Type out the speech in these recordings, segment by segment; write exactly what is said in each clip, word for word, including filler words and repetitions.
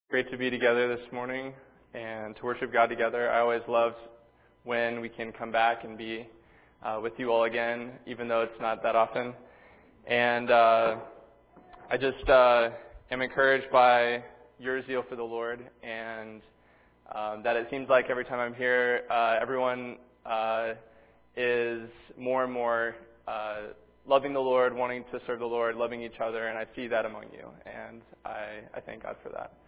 Great to be together this morning and to worship God together. I always love when we can come back and be uh, with you all again, even though it's not that often. And uh, I just uh, am encouraged by your zeal for the Lord, and um, that it seems like every time I'm here, uh, everyone uh, is more and more uh, loving the Lord, wanting to serve the Lord, loving each other, and I see that among you, and I, I thank God for that.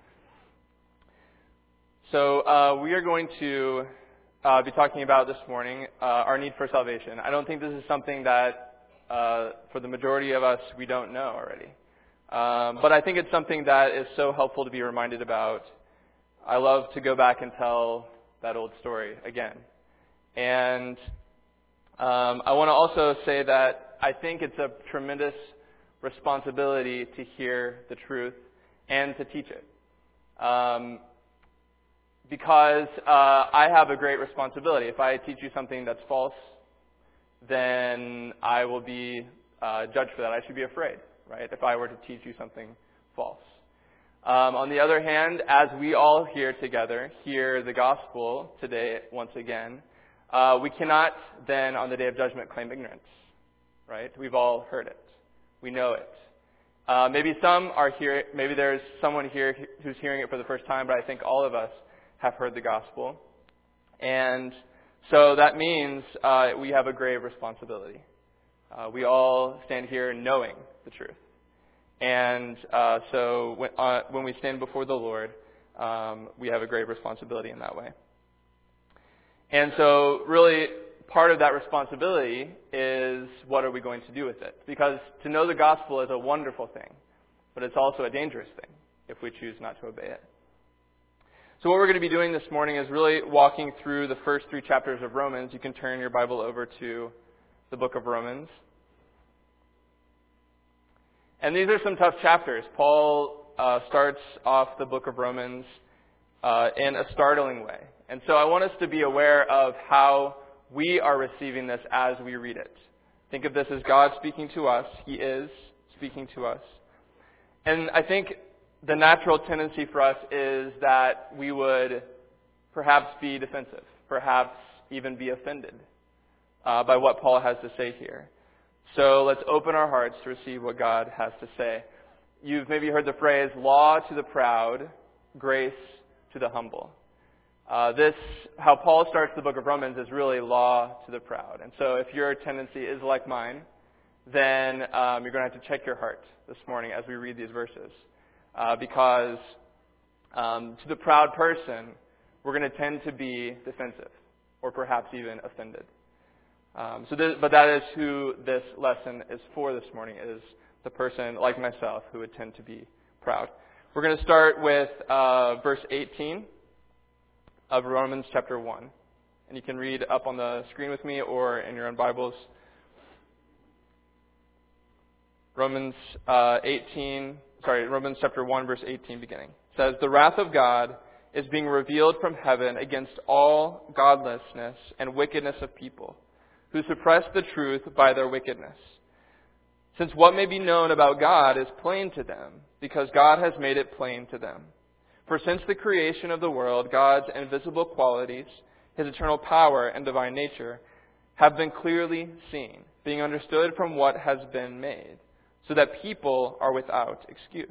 So uh, we are going to uh, be talking about this morning uh, our need for salvation. I don't think this is something that, uh, for the majority of us, we don't know already. Um, but I think it's something that is so helpful to be reminded about. I love to go back and tell that old story again. And um, I want to also say that I think it's a tremendous responsibility to hear the truth and to teach it. Um, Because uh, I have a great responsibility. If I teach you something that's false, then I will be uh, judged for that. I should be afraid, right, if I were to teach you something false. Um, on the other hand, as we all here together hear the gospel today once again, uh, we cannot then on the day of judgment claim ignorance, right? We've all heard it. We know it. Uh, maybe some are here, maybe there's someone here who's hearing it for the first time, but I think all of us have heard the gospel. And so that means uh, we have a grave responsibility. Uh, we all stand here knowing the truth. And uh, so when, uh, when we stand before the Lord, um, we have a grave responsibility in that way. And so really part of that responsibility is what are we going to do with it? Because to know the gospel is a wonderful thing, but it's also a dangerous thing if we choose not to obey it. So what we're going to be doing this morning is really walking through the first three chapters of Romans. You can turn your Bible over to the book of Romans. And these are some tough chapters. Paul uh, starts off the book of Romans uh, in a startling way. And so I want us to be aware of how we are receiving this as we read it. Think of this as God speaking to us. He is speaking to us. And I think the natural tendency for us is that we would perhaps be defensive, perhaps even be offended uh, by what Paul has to say here. So let's open our hearts to receive what God has to say. You've maybe heard the phrase, law to the proud, grace to the humble. Uh, this, how Paul starts the book of Romans is really law to the proud. And so if your tendency is like mine, then um, you're going to have to check your heart this morning as we read these verses. Uh, because um, to the proud person, we're going to tend to be defensive or perhaps even offended. Um, so, this, but that is who this lesson is for this morning, is the person like myself who would tend to be proud. We're going to start with uh, verse eighteen of Romans chapter one. And you can read up on the screen with me or in your own Bibles. Romans uh, eighteen... Sorry, Romans chapter one, verse eighteen beginning. It says, "The wrath of God is being revealed from heaven against all godlessness and wickedness of people, who suppress the truth by their wickedness. Since what may be known about God is plain to them, because God has made it plain to them. For since the creation of the world, God's invisible qualities, His eternal power and divine nature, have been clearly seen, being understood from what has been made, so that people are without excuse."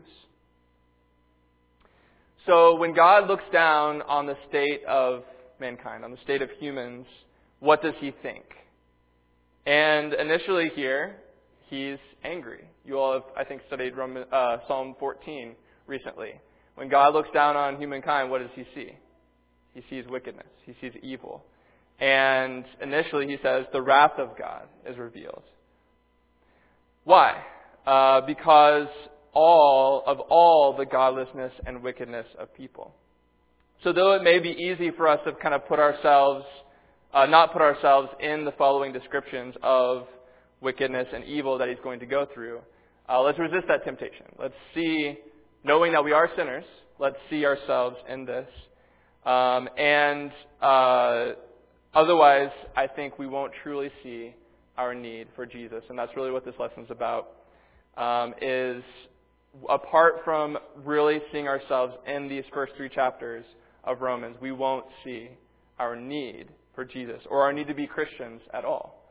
So when God looks down on the state of mankind, on the state of humans, what does He think? And initially here, He's angry. You all have, I think, studied Roman, uh, Psalm fourteen recently. When God looks down on humankind, what does He see? He sees wickedness. He sees evil. And initially He says, the wrath of God is revealed. Why? Uh, because all of all the godlessness and wickedness of people. So though it may be easy for us to kind of put ourselves, uh, not put ourselves in the following descriptions of wickedness and evil that He's going to go through, uh, let's resist that temptation. Let's see, knowing that we are sinners, let's see ourselves in this. Um, and uh, otherwise, I think we won't truly see our need for Jesus. And that's really what this lesson is about. Um, is apart from really seeing ourselves in these first three chapters of Romans, we won't see our need for Jesus or our need to be Christians at all.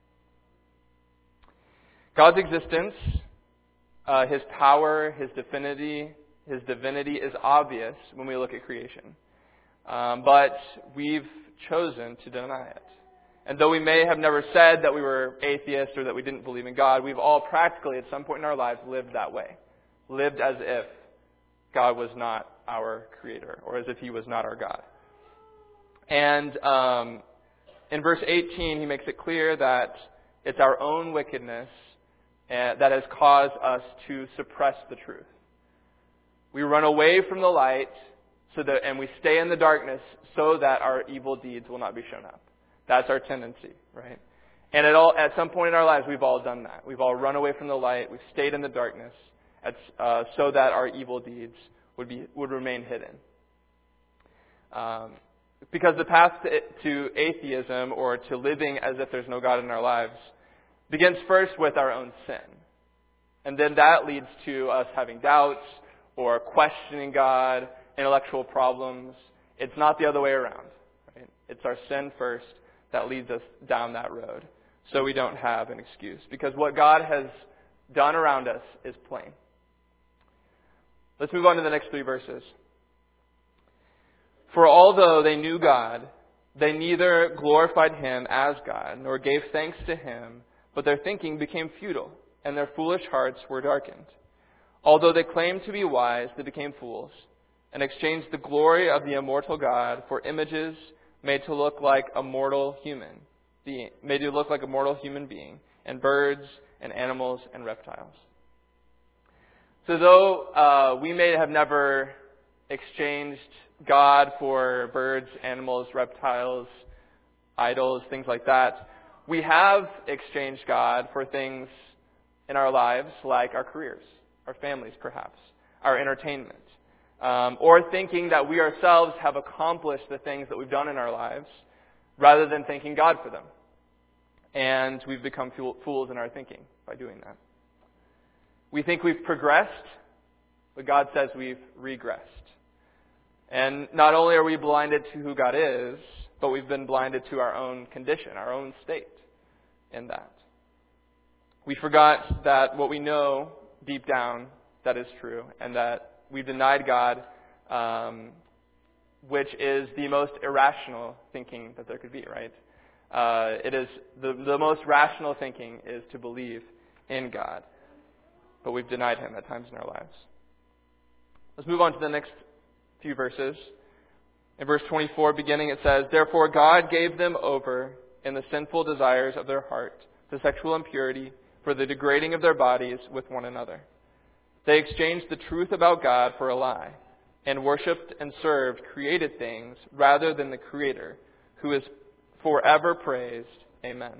God's existence, uh, His power, His divinity, His divinity is obvious when we look at creation. Um, but we've chosen to deny it. And though we may have never said that we were atheists or that we didn't believe in God, we've all practically at some point in our lives lived that way. Lived as if God was not our creator, or as if He was not our God. And um, in verse eighteen, he makes it clear that it's our own wickedness uh, that has caused us to suppress the truth. We run away from the light, so that, and we stay in the darkness so that our evil deeds will not be shown up. That's our tendency, right? And at all, at some point in our lives, we've all done that. We've all run away from the light. We've stayed in the darkness, at, uh, so that our evil deeds would be would remain hidden. Um, because the path to, to atheism, or to living as if there's no God in our lives, begins first with our own sin, and then that leads to us having doubts or questioning God, intellectual problems. It's not the other way around. Right? It's our sin first that leads us down that road, so we don't have an excuse. Because what God has done around us is plain. Let's move on to the next three verses. For although they knew God, they neither glorified Him as God, nor gave thanks to Him, but their thinking became futile, and their foolish hearts were darkened. Although they claimed to be wise, they became fools, and exchanged the glory of the immortal God for images made to look like a mortal human being, made to look like a mortal human being, and birds and animals and reptiles. So though uh, we may have never exchanged God for birds, animals, reptiles, idols, things like that, we have exchanged God for things in our lives like our careers, our families perhaps, our entertainment. Um, or thinking that we ourselves have accomplished the things that we've done in our lives, rather than thanking God for them. And we've become fool- fools in our thinking by doing that. We think we've progressed, but God says we've regressed. And not only are we blinded to who God is, but we've been blinded to our own condition, our own state in that. We forgot that what we know deep down, that is true, and that we've denied God, um, which is the most irrational thinking that there could be, right? Uh, it is the, the most rational thinking is to believe in God. But we've denied Him at times in our lives. Let's move on to the next few verses. In verse twenty-four, beginning, it says, Therefore God gave them over in the sinful desires of their heart to sexual impurity for the degrading of their bodies with one another. They exchanged the truth about God for a lie, and worshipped and served created things rather than the Creator, who is forever praised. Amen.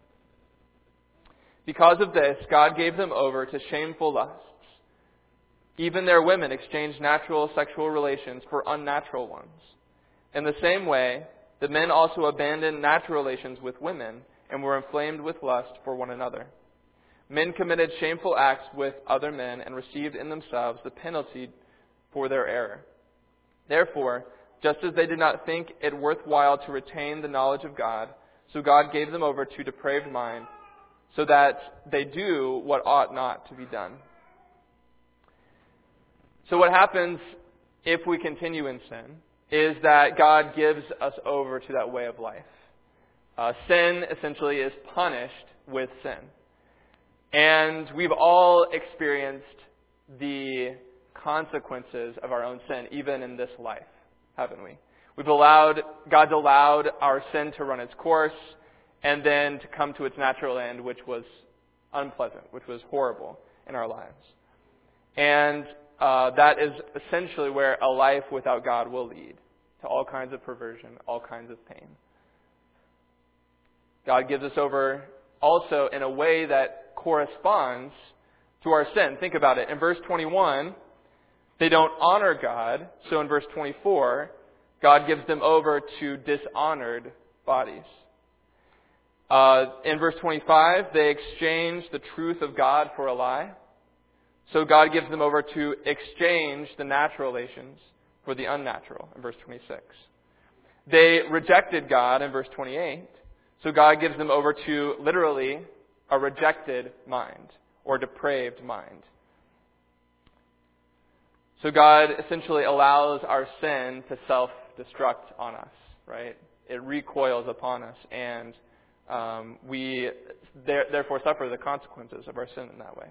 Because of this, God gave them over to shameful lusts. Even their women exchanged natural sexual relations for unnatural ones. In the same way, the men also abandoned natural relations with women and were inflamed with lust for one another. Men committed shameful acts with other men and received in themselves the penalty for their error. Therefore, just as they did not think it worthwhile to retain the knowledge of God, so God gave them over to depraved mind, so that they do what ought not to be done. So what happens if we continue in sin is that God gives us over to that way of life. Uh, sin essentially is punished with sin. And we've all experienced the consequences of our own sin, even in this life, haven't we? We've allowed, God's allowed our sin to run its course and then to come to its natural end, which was unpleasant, which was horrible in our lives. And uh, that is essentially where a life without God will lead, to all kinds of perversion, all kinds of pain. God gives us over also in a way that corresponds to our sin. Think about it. In verse twenty-one, they don't honor God. So in verse twenty-four, God gives them over to dishonored bodies. Uh, in verse twenty-five, they exchange the truth of God for a lie. So God gives them over to exchange the natural relations for the unnatural, in verse twenty-six. They rejected God, in verse twenty-eight. So God gives them over to, literally, a rejected mind, or depraved mind. So God essentially allows our sin to self-destruct on us, right? It recoils upon us, and um, we there, therefore suffer the consequences of our sin in that way.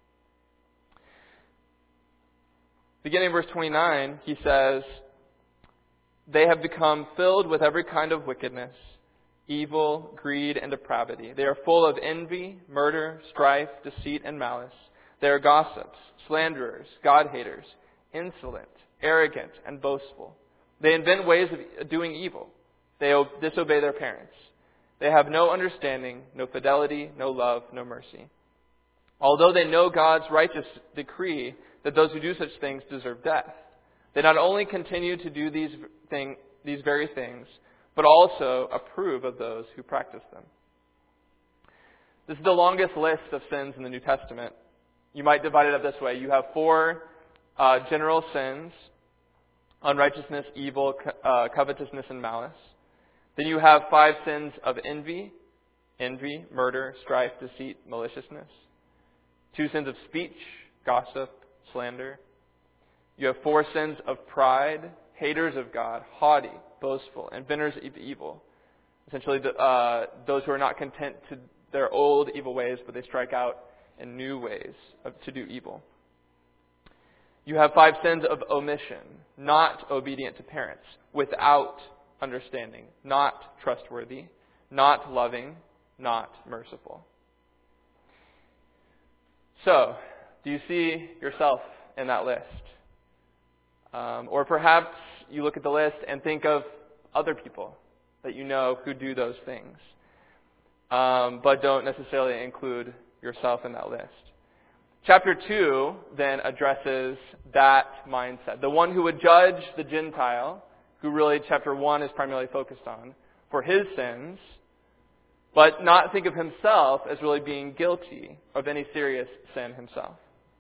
Beginning in verse twenty-nine, he says, "They have become filled with every kind of wickedness, evil, greed, and depravity. They are full of envy, murder, strife, deceit, and malice. They are gossips, slanderers, God-haters, insolent, arrogant, and boastful. They invent ways of doing evil. They disobey their parents. They have no understanding, no fidelity, no love, no mercy. Although they know God's righteous decree that those who do such things deserve death, they not only continue to do these thing, these very things, but also approve of those who practice them." This is the longest list of sins in the New Testament. You might divide it up this way. You have four uh, general sins: unrighteousness, evil, co- uh, covetousness, and malice. Then you have five sins of envy, envy, murder, strife, deceit, maliciousness. Two sins of speech, gossip, slander. You have four sins of pride, haters of God, haughty, boastful, inventors of evil. Essentially, the, uh, those who are not content to their old evil ways, but they strike out in new ways of, to do evil. You have five sins of omission, not obedient to parents, without understanding, not trustworthy, not loving, not merciful. So, do you see yourself in that list? Um, or perhaps you look at the list and think of other people that you know who do those things, um, but don't necessarily include yourself in that list. Chapter two then addresses that mindset. The one who would judge the Gentile, who really chapter one is primarily focused on, for his sins, but not think of himself as really being guilty of any serious sin himself.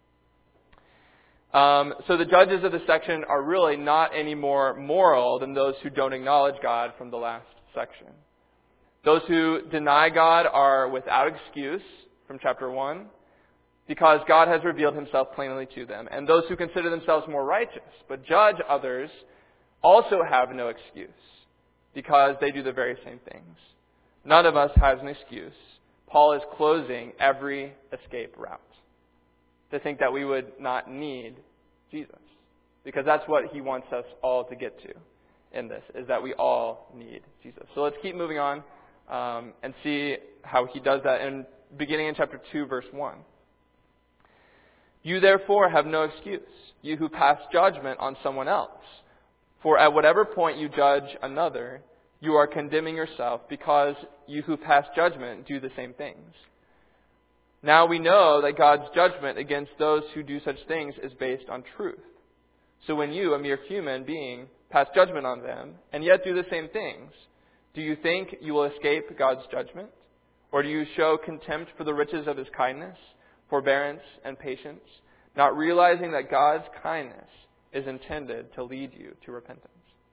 Um, so the judges of this section are really not any more moral than those who don't acknowledge God from the last section. Those who deny God are without excuse from chapter one, because God has revealed himself plainly to them. And those who consider themselves more righteous but judge others also have no excuse, because they do the very same things. None of us has an excuse. Paul is closing every escape route to think that we would not need Jesus, because that's what he wants us all to get to in this, is that we all need Jesus. So let's keep moving on um, and see how he does that. In beginning in chapter two, verse one. "You therefore have no excuse, you who pass judgment on someone else. For at whatever point you judge another, you are condemning yourself, because you who pass judgment do the same things. Now we know that God's judgment against those who do such things is based on truth. So when you, a mere human being, pass judgment on them, and yet do the same things, do you think you will escape God's judgment? Or do you show contempt for the riches of his kindness, forbearance, and patience, not realizing that God's kindness is intended to lead you to repentance?"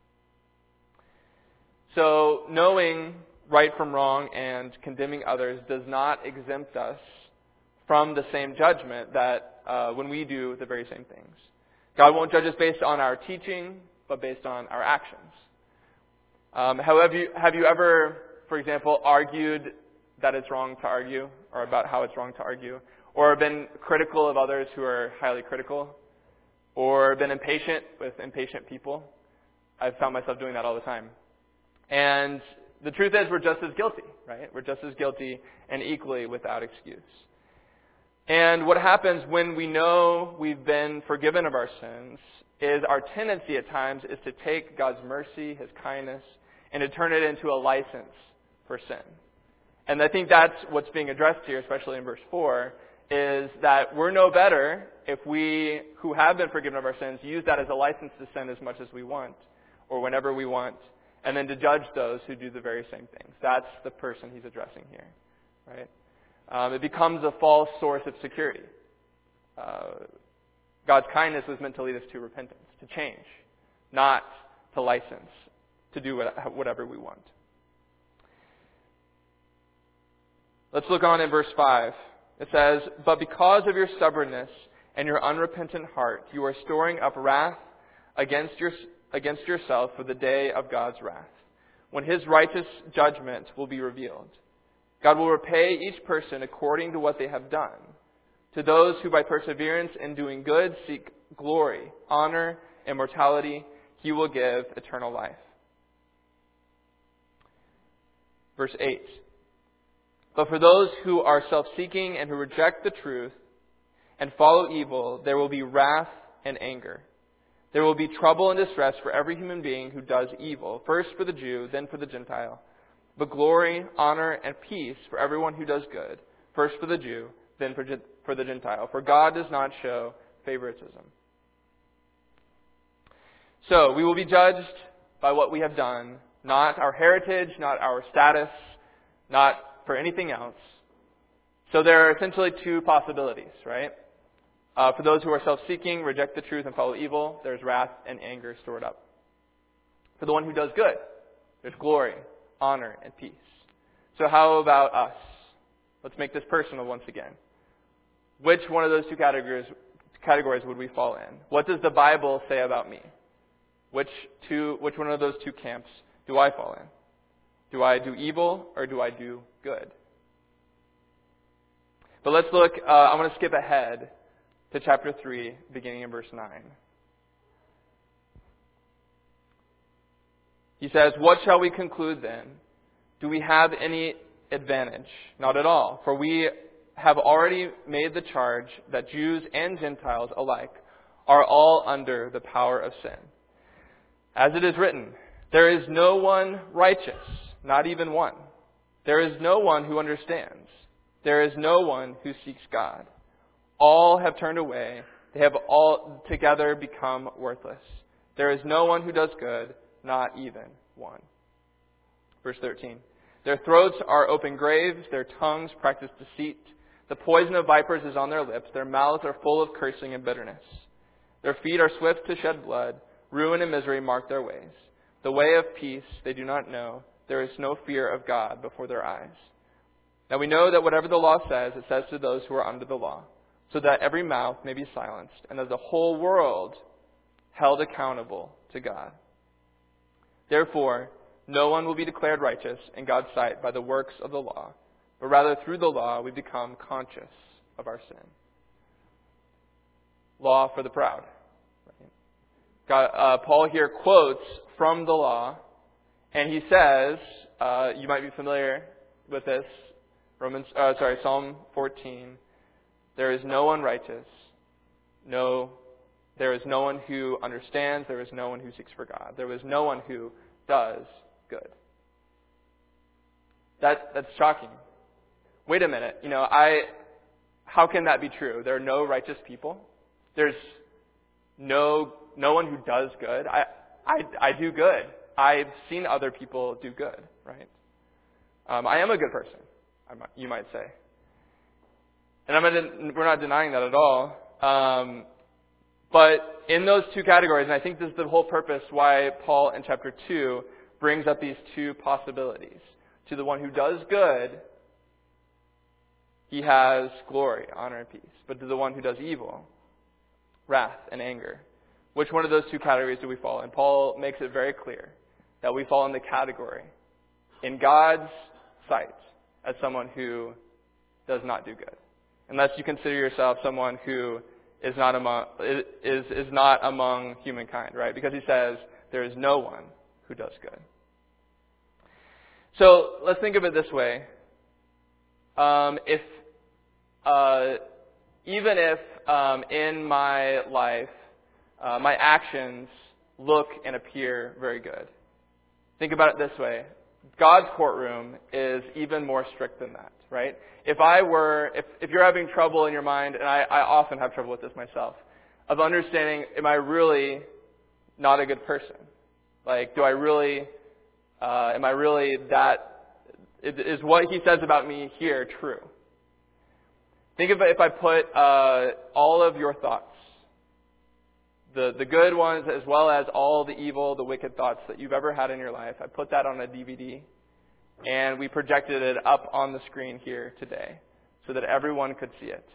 So knowing right from wrong and condemning others does not exempt us from the same judgment that uh, when we do the very same things. God won't judge us based on our teaching, but based on our actions. Um, however, you, have you ever, for example, argued that it's wrong to argue, or about how it's wrong to argue, or been critical of others who are highly critical, or been impatient with impatient people? I've found myself doing that all the time. And the truth is, we're just as guilty, right? We're just as guilty and equally without excuse. And what happens when we know we've been forgiven of our sins is our tendency at times is to take God's mercy, his kindness, and to turn it into a license for sin. And I think that's what's being addressed here, especially in verse four, is that we're no better if we, who have been forgiven of our sins, use that as a license to sin as much as we want, or whenever we want, and then to judge those who do the very same things. That's the person he's addressing here, right? Um, it becomes a false source of security. uh, God's kindness was meant to lead us to repentance, to change, not to license, to do whatever we want. Let's look on in verse five. It says, "But because of your stubbornness and your unrepentant heart, you are storing up wrath against your, against yourself for the day of God's wrath, when his righteous judgment will be revealed. God will repay each person according to what they have done. To those who by perseverance in doing good seek glory, honor, immortality, he will give eternal life." Verse eight. "But for those who are self-seeking and who reject the truth and follow evil, there will be wrath and anger. There will be trouble and distress for every human being who does evil, first for the Jew, then for the Gentile. But glory, honor, and peace for everyone who does good, first for the Jew, then for, for the Gentile. For God does not show favoritism." So, we will be judged by what we have done, not our heritage, not our status, not for anything else. So there are essentially two possibilities, right? Uh, for those who are self-seeking, reject the truth, and follow evil, there's wrath and anger stored up. For the one who does good, there's glory, honor, and peace. So how about us? Let's make this personal once again. Which one of those two categories, categories would we fall in? What does the Bible say about me? Which two, which one of those two camps do I fall in? Do I do evil or do I do good? But let's look, uh, I'm going to skip ahead to chapter three, beginning in verse nine. He says, "What shall we conclude then? Do we have any advantage? Not at all. For we have already made the charge that Jews and Gentiles alike are all under the power of sin. As it is written, there is no one righteous, not even one. There is no one who understands. There is no one who seeks God. All have turned away. They have all together become worthless. There is no one who does good, not even one." Verse thirteen. "Their throats are open graves. Their tongues practice deceit. The poison of vipers is on their lips. Their mouths are full of cursing and bitterness. Their feet are swift to shed blood. Ruin and misery mark their ways. The way of peace they do not know. There is no fear of God before their eyes. Now we know that whatever the law says, it says to those who are under the law, so that every mouth may be silenced, and that the whole world held accountable to God. Therefore, no one will be declared righteous in God's sight by the works of the law, but rather through the law we become conscious of our sin." Law for the proud. God, uh, Paul here quotes from the law, and he says, uh, you might be familiar with this, Romans, uh, sorry, Psalm fourteen. "There is no one righteous, no, there is no one who understands, there is no one who seeks for God. There is no one who does good." That that's shocking. Wait a minute, you know, I, how can that be true? There are no righteous people. There's no no one who does good. I I I do good. I've seen other people do good, right? Um, I am a good person, I might, you might say. And I'm not, we're not denying that at all. Um, but in those two categories, and I think this is the whole purpose why Paul in chapter two brings up these two possibilities. To the one who does good, he has glory, honor, and peace. But to the one who does evil, wrath and anger. Which one of those two categories do we fall in? Paul makes it very clear that we fall in the category, in God's sight, as someone who does not do good. Unless you consider yourself someone who is not among is is not among humankind, right? Because he says there is no one who does good. So let's think of it this way: um, if uh, even if um, in my life uh, my actions look and appear very good, think about it this way: God's courtroom is even more strict than that, right? If I were, if, if you're having trouble in your mind, and I, I often have trouble with this myself, of understanding, am I really not a good person? Like, do I really, uh, am I really that, is what he says about me here true? Think of it if I put uh, all of your thoughts, the, the good ones as well as all the evil, the wicked thoughts that you've ever had in your life. I put that on a D V D, and we projected it up on the screen here today so that everyone could see it.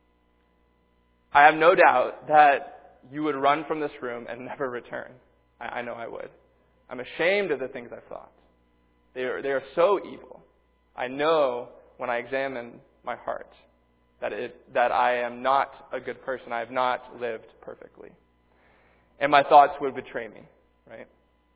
I have no doubt that you would run from this room and never return. I, I know I would. I'm ashamed of the things I've thought. They are, they are so evil. I know when I examine my heart that it, that I am not a good person. I have not lived perfectly. And my thoughts would betray me, right?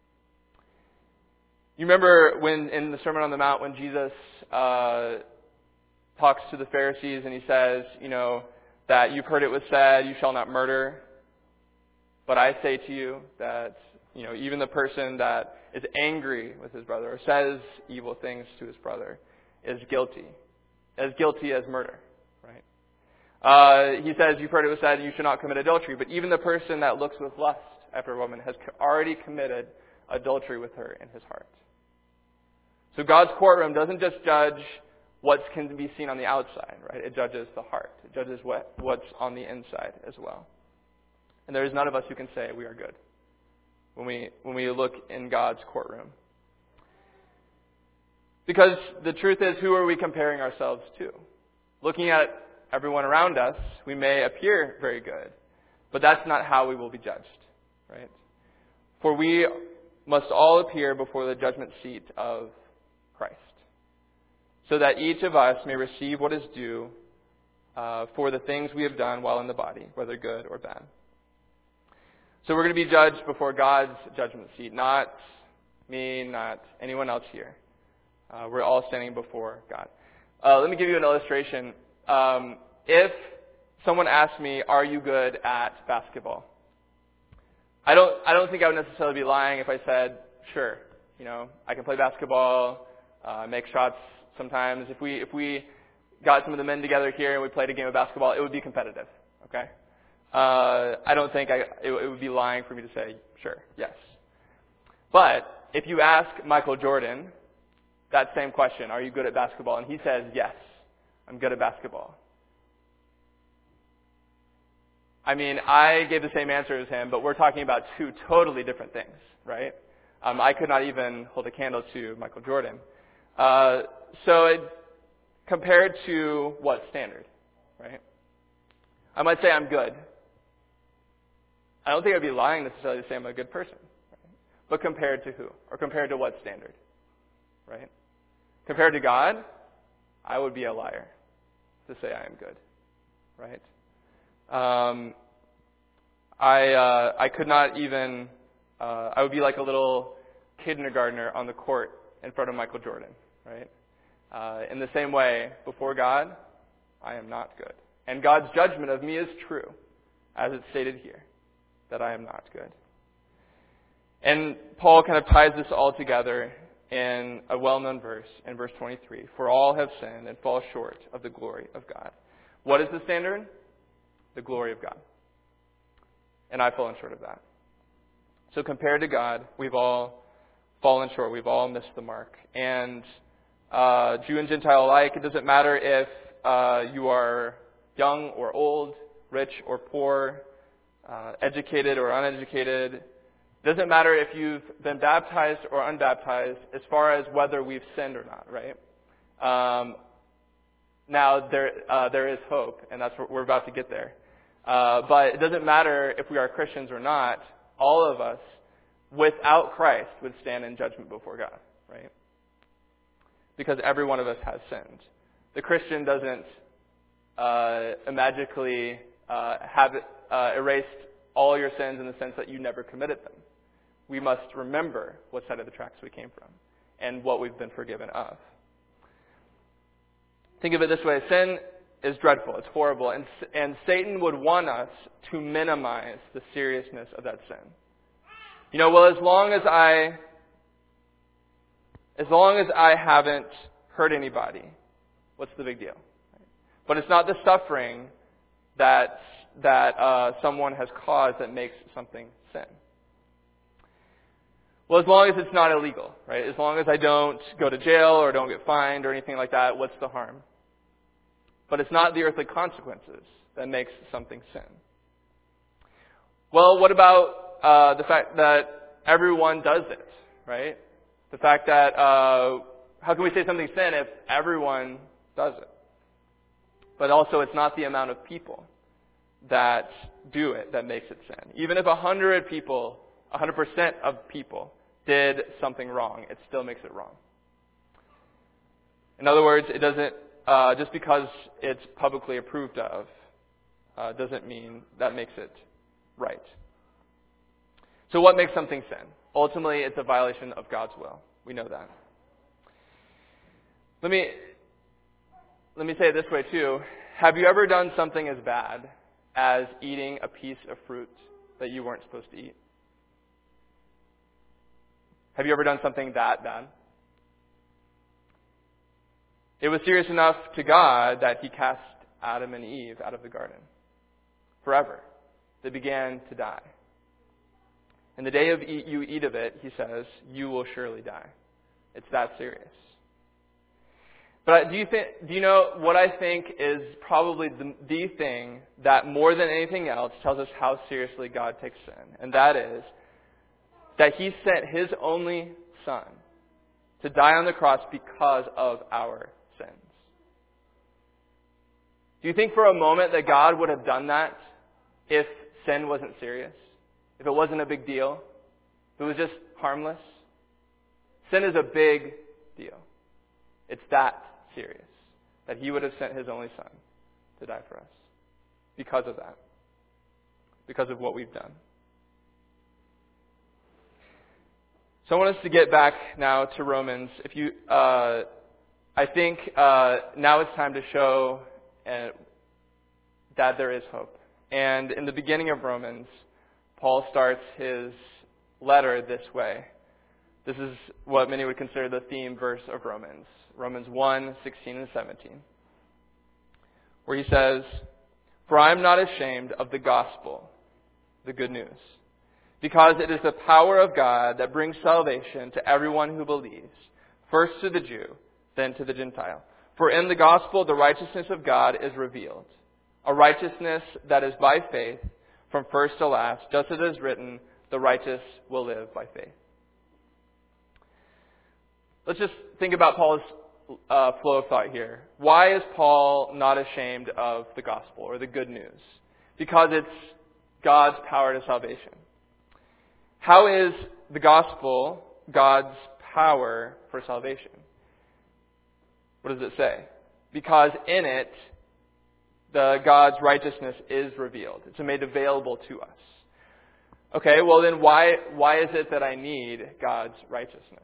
You remember when in the Sermon on the Mount when Jesus uh, talks to the Pharisees and he says, you know, that you've heard it was said, you shall not murder. But I say to you that, you know, even the person that is angry with his brother or says evil things to his brother is guilty, as guilty as murder, right? Uh, he says, you've heard it was said, you should not commit adultery. But even the person that looks with lust after a woman has already committed adultery with her in his heart. So God's courtroom doesn't just judge what can be seen on the outside, right? It judges the heart. It judges what, what's on the inside as well. And there is none of us who can say we are good when we when we look in God's courtroom. Because the truth is, who are we comparing ourselves to? Looking at everyone around us, we may appear very good, but that's not how we will be judged, right? For we must all appear before the judgment seat of Christ, so that each of us may receive what is due uh, for the things we have done while in the body, whether good or bad. So we're going to be judged before God's judgment seat, not me, not anyone else here. Uh, we're all standing before God. Uh, let me give you an illustration. Um, if someone asked me, "Are you good at basketball?" I don't. I don't think I would necessarily be lying if I said, "Sure, you know, I can play basketball, uh, make shots sometimes." If we if we got some of the men together here and we played a game of basketball, it would be competitive. Okay. Uh, I don't think I, it, it would be lying for me to say, "Sure, yes." But if you ask Michael Jordan that same question, "Are you good at basketball?" and he says, "Yes, I'm good at basketball." I mean, I gave the same answer as him, but we're talking about two totally different things, right? Um, I could not even hold a candle to Michael Jordan. Uh, so it, compared to what standard, right? I might say I'm good. I don't think I'd be lying necessarily to say I'm a good person. Right? But compared to who? Or compared to what standard? Right? Compared to God, I would be a liar to say I am good. Right? Um, I uh, I could not even, uh, I would be like a little kindergartner on the court in front of Michael Jordan. Right? Uh, in the same way, before God, I am not good. And God's judgment of me is true, as it's stated here, that I am not good. And Paul kind of ties this all together in a well-known verse, in verse twenty-three. For all have sinned and fall short of the glory of God. What is the standard? The glory of God. And I've fallen short of that. So compared to God, we've all fallen short. We've all missed the mark. And uh, Jew and Gentile alike, it doesn't matter if uh, you are young or old, rich or poor, uh, educated or uneducated. It doesn't matter if you've been baptized or unbaptized as far as whether we've sinned or not, right? Um, now, there uh, there is hope, and that's what we're about to get there. Uh, but it doesn't matter if we are Christians or not. All of us, without Christ, would stand in judgment before God, right? Because every one of us has sinned. The Christian doesn't Uh, magically uh, have uh, erased all your sins in the sense that you never committed them. We must remember what side of the tracks we came from and what we've been forgiven of. Think of it this way. Sin is dreadful. It's horrible. And, and Satan would want us to minimize the seriousness of that sin. You know, well, as long as I, as long as I haven't hurt anybody, what's the big deal? But it's not the suffering that that uh, someone has caused that makes something sin. Well, as long as it's not illegal, right? As long as I don't go to jail or don't get fined or anything like that, what's the harm? but it's not the earthly consequences that makes something sin. Well, what about uh, the fact that everyone does it, right? The fact that, uh, how can we say something sin if everyone does it? But also, it's not the amount of people that do it that makes it sin. Even if a hundred people, a hundred percent of people did something wrong, it still makes it wrong. In other words, it doesn't, uh, just because it's publicly approved of, uh, doesn't mean that makes it right. So what makes something sin? Ultimately, it's a violation of God's will. We know that. Let me, let me say it this way too. Have you ever done something as bad as eating a piece of fruit that you weren't supposed to eat? Have you ever done something that bad? It was serious enough to God that He cast Adam and Eve out of the garden forever. They began to die. And the day of eat, you eat of it, He says, you will surely die. It's that serious. But do you think? Do you know what I think is probably the, the thing that more than anything else tells us how seriously God takes sin? And that is that He sent His only Son to die on the cross because of our sins. Do you think for a moment that God would have done that if sin wasn't serious? If it wasn't a big deal? If it was just harmless? Sin is a big deal. It's that serious that He would have sent His only Son to die for us because of that, because of what we've done. So I want us to get back now to Romans. If you, uh, I think uh, now it's time to show uh, that there is hope. And in the beginning of Romans, Paul starts his letter this way. This is what many would consider the theme verse of Romans. Romans one, sixteen and seventeen. Where he says, "For I am not ashamed of the gospel," the good news, "because it is the power of God that brings salvation to everyone who believes, first to the Jew, then to the Gentile. For in the gospel the righteousness of God is revealed, a righteousness that is by faith from first to last, just as it is written, the righteous will live by faith." Let's just think about Paul's uh, flow of thought here. Why is Paul not ashamed of the gospel or the good news? Because it's God's power to salvation. How is the gospel God's power for salvation? What does it say? Because in it, the God's righteousness is revealed. It's made available to us. Okay, well then why why is it that I need God's righteousness?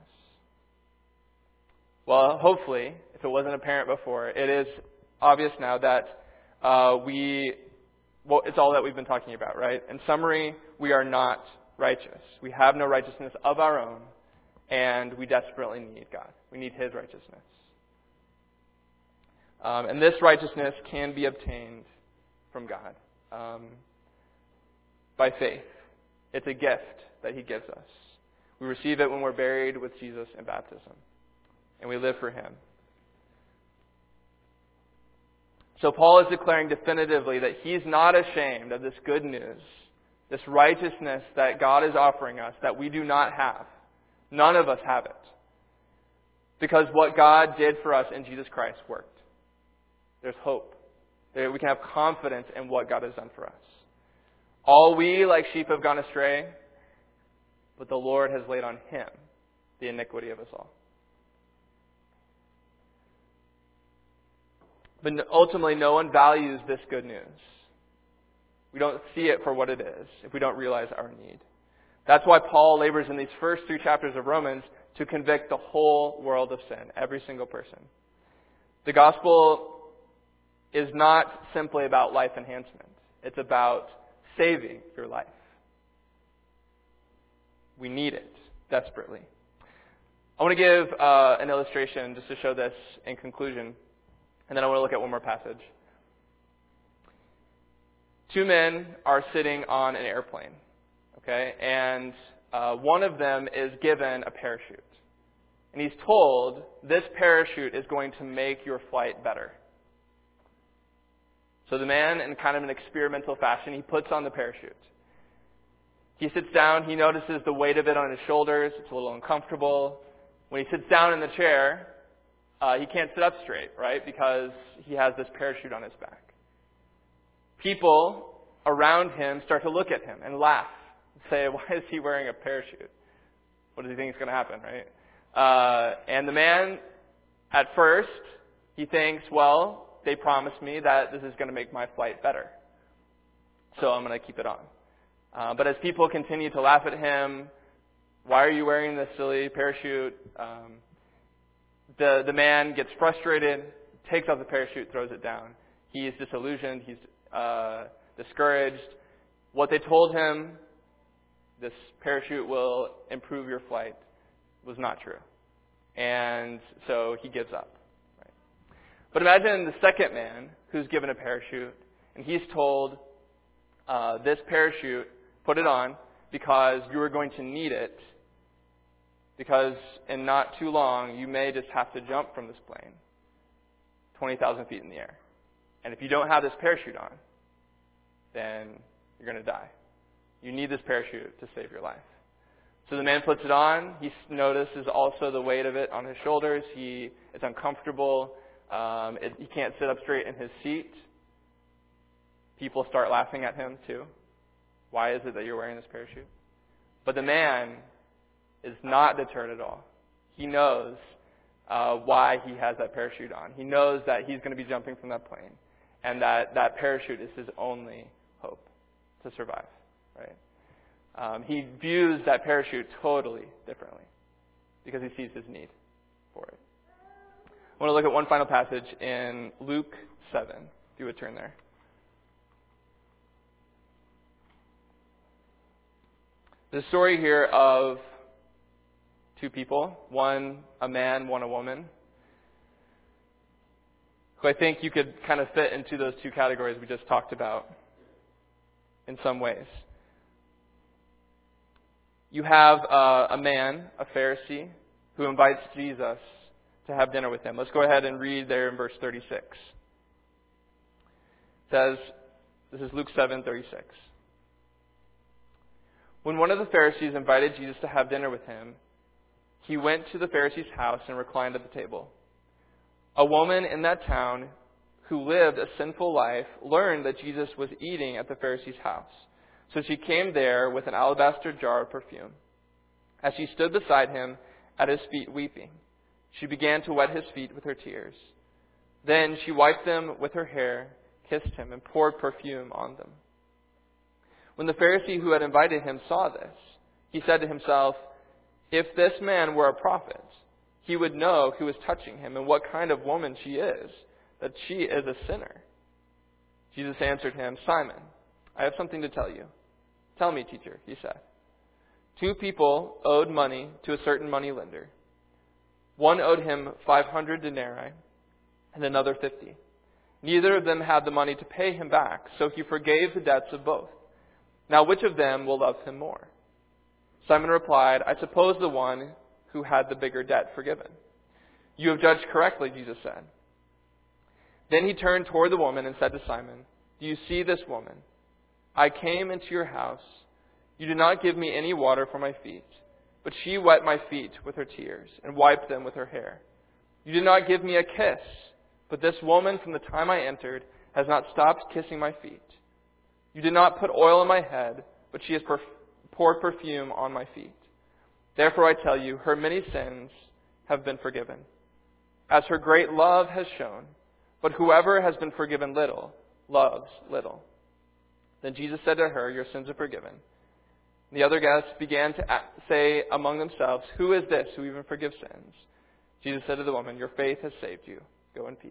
Well, hopefully, if it wasn't apparent before, it is obvious now that uh, we, well, it's all that we've been talking about, right? In summary, we are not righteous. We have no righteousness of our own, and we desperately need God. We need His righteousness. Um, and this righteousness can be obtained from God um, by faith. It's a gift that He gives us. We receive it when we're buried with Jesus in baptism, and we live for Him. So Paul is declaring definitively that he's not ashamed of this good news, this righteousness that God is offering us that we do not have. None of us have it. Because what God did for us in Jesus Christ worked. There's hope. There, we can have confidence in what God has done for us. All we, like sheep, have gone astray, but the Lord has laid on Him the iniquity of us all. But ultimately, no one values this good news. We don't see it for what it is if we don't realize our need. That's why Paul labors in these first three chapters of Romans to convict the whole world of sin, every single person. The gospel is not simply about life enhancement. It's about saving your life. We need it desperately. I want to give uh, an illustration just to show this in conclusion. And then I want to look at one more passage. Two men are sitting on an airplane, okay? And uh, one of them is given a parachute. And he's told, this parachute is going to make your flight better. So the man, in kind of an experimental fashion, he puts on the parachute. He sits down. He notices the weight of it on his shoulders. It's a little uncomfortable. When he sits down in the chair, uh, he can't sit up straight, right? Because he has this parachute on his back. People around him start to look at him and laugh and say, why is he wearing a parachute? What does he think is going to happen, right? Uh, and the man, at first, he thinks, well, they promised me that this is going to make my flight better. So I'm going to keep it on. Uh, but as people continue to laugh at him, why are you wearing this silly parachute? Um, the, the man gets frustrated, takes off the parachute, throws it down. He is disillusioned. He's uh, discouraged. What they told him, this parachute will improve your flight, was not true. And so he gives up. Right? But imagine the second man who's given a parachute, and he's told, uh, this parachute, put it on because you are going to need it, because in not too long you may just have to jump from this plane twenty thousand feet in the air. And if you don't have this parachute on, then you're going to die. You need this parachute to save your life. So the man puts it on. He notices also the weight of it on his shoulders. He is uncomfortable. Um, it, he can't sit up straight in his seat. People start laughing at him too. Why is it that you're wearing this parachute? But the man is not deterred at all. He knows uh, why he has that parachute on. He knows that he's going to be jumping from that plane, and that that parachute is his only hope to survive. Right? Um, he views that parachute totally differently because he sees his need for it. I want to look at one final passage in Luke seven. If you would turn there. The story here of two people, one a man, one a woman, who I think you could kind of fit into those two categories we just talked about in some ways. You have uh, a man, a Pharisee, who invites Jesus to have dinner with him. Let's go ahead and read there in verse thirty-six. It says, this is Luke seven thirty-six. When one of the Pharisees invited Jesus to have dinner with him, he went to the Pharisee's house and reclined at the table. A woman in that town who lived a sinful life learned that Jesus was eating at the Pharisee's house. So she came there with an alabaster jar of perfume. As she stood beside him at his feet weeping, she began to wet his feet with her tears. Then she wiped them with her hair, kissed him, and poured perfume on them. When the Pharisee who had invited him saw this, he said to himself, if this man were a prophet, he would know who is touching him and what kind of woman she is, that she is a sinner. Jesus answered him, Simon, I have something to tell you. Tell me, teacher, he said. Two people owed money to a certain moneylender. One owed him five hundred denarii and another fifty. Neither of them had the money to pay him back, so he forgave the debts of both. Now which of them will love him more? Simon replied, I suppose the one who had the bigger debt forgiven. You have judged correctly, Jesus said. Then he turned toward the woman and said to Simon, do you see this woman? I came into your house. You did not give me any water for my feet, but she wet my feet with her tears and wiped them with her hair. You did not give me a kiss, but this woman from the time I entered has not stopped kissing my feet. You did not put oil on my head, but she has perf- poured perfume on my feet. Therefore I tell you, her many sins have been forgiven, as her great love has shown. But whoever has been forgiven little, loves little. Then Jesus said to her, your sins are forgiven. The other guests began to say among themselves, who is this who even forgives sins? Jesus said to the woman, your faith has saved you. Go in peace.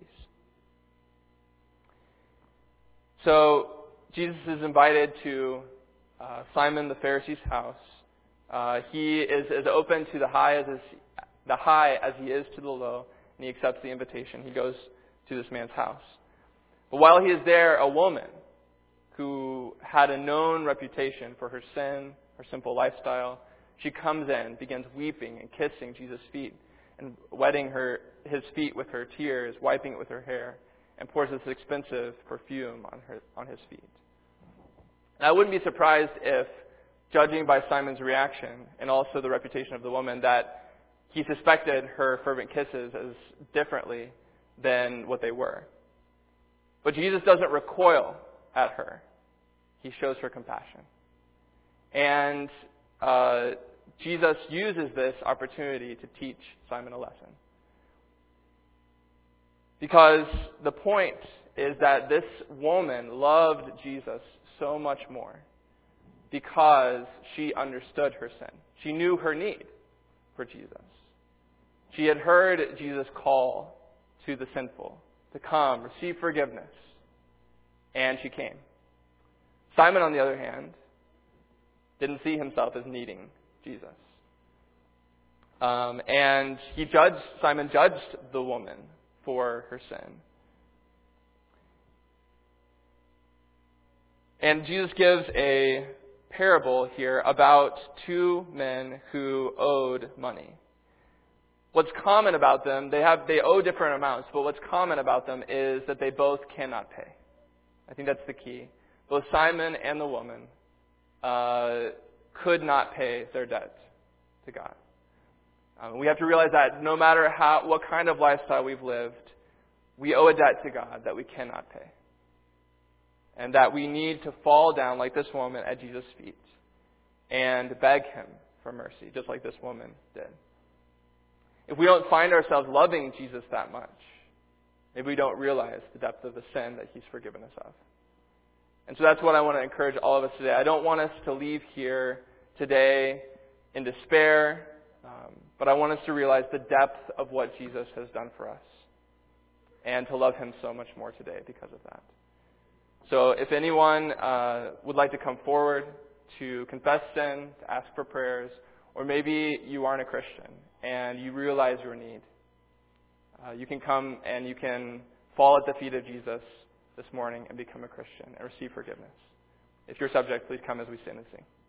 So Jesus is invited to uh, Simon the Pharisee's house. Uh, he is as open to the high as his, the high as he is to the low, and he accepts the invitation. He goes to this man's house. But while he is there, a woman who had a known reputation for her sin, her simple lifestyle, she comes in, begins weeping and kissing Jesus' feet and wetting her his feet with her tears, wiping it with her hair. and pours this expensive perfume on her on his feet. And I wouldn't be surprised if, judging by Simon's reaction and also the reputation of the woman, that he suspected her fervent kisses as differently than what they were. But Jesus doesn't recoil at her. He shows her compassion. And uh, Jesus uses this opportunity to teach Simon a lesson. Because the point is that this woman loved Jesus so much more because she understood her sin. She knew her need for Jesus. She had heard Jesus call to the sinful to come, receive forgiveness, and she came. Simon, on the other hand, didn't see himself as needing Jesus. Um, and he judged, Simon judged the woman for her sin. And Jesus gives a parable here about two men who owed money. What's common about them, they have they owe different amounts, but what's common about them is that they both cannot pay. I think that's the key. Both Simon and the woman uh, could not pay their debt to God. Um, we have to realize that no matter how what kind of lifestyle we've lived, we owe a debt to God that we cannot pay. And that we need to fall down like this woman at Jesus' feet and beg him for mercy, just like this woman did. If we don't find ourselves loving Jesus that much, maybe we don't realize the depth of the sin that he's forgiven us of. And so that's what I want to encourage all of us today. I don't want us to leave here today in despair, um, but I want us to realize the depth of what Jesus has done for us and to love him so much more today because of that. So if anyone uh, would like to come forward to confess sin, to ask for prayers, or maybe you aren't a Christian and you realize your need, uh, you can come and you can fall at the feet of Jesus this morning and become a Christian and receive forgiveness. If you're subject, please come as we stand and sing.